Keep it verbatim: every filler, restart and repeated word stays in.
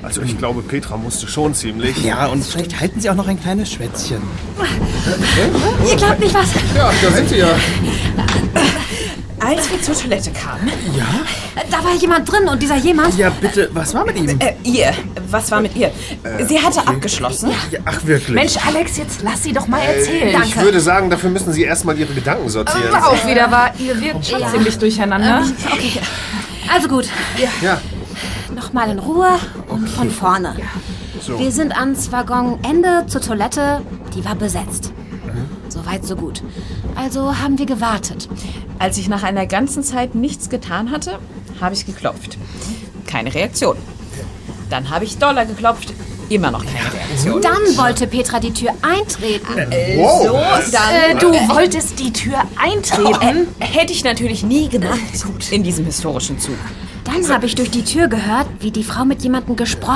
Also ich glaube, Petra musste schon ziemlich. Ja, und vielleicht halten sie auch noch ein kleines Schwätzchen. Ihr glaubt nicht was. Ja, da sind sie ja. Als wir zur Toilette kamen... Ja? Da war jemand drin und dieser jemand... Ja, bitte, was war mit ihm? Äh, ihr. Was war mit ihr? Sie hatte okay. abgeschlossen. Ja, ach, wirklich? Mensch, Alex, jetzt lass sie doch mal erzählen. Äh, Danke. Ich würde sagen, dafür müssen Sie erstmal Ihre Gedanken sortieren. Was auch wieder war, ihr wirkt schon Ja. ziemlich durcheinander. Ähm, okay, also gut. Ja. Nochmal in Ruhe und von vorne. So. Wir sind ans Waggonende zur Toilette. Die war besetzt. So weit, so gut. Also haben wir gewartet. Als ich nach einer ganzen Zeit nichts getan hatte, habe ich geklopft. Keine Reaktion. Dann habe ich doller geklopft. Immer noch keine Reaktion. Dann wollte Petra die Tür eintreten. Äh, Wow. So, dann... Äh, du wolltest die Tür eintreten? Äh, hätte ich natürlich nie gemacht in diesem historischen Zug. Dann habe ich durch die Tür gehört, wie die Frau mit jemandem gesprochen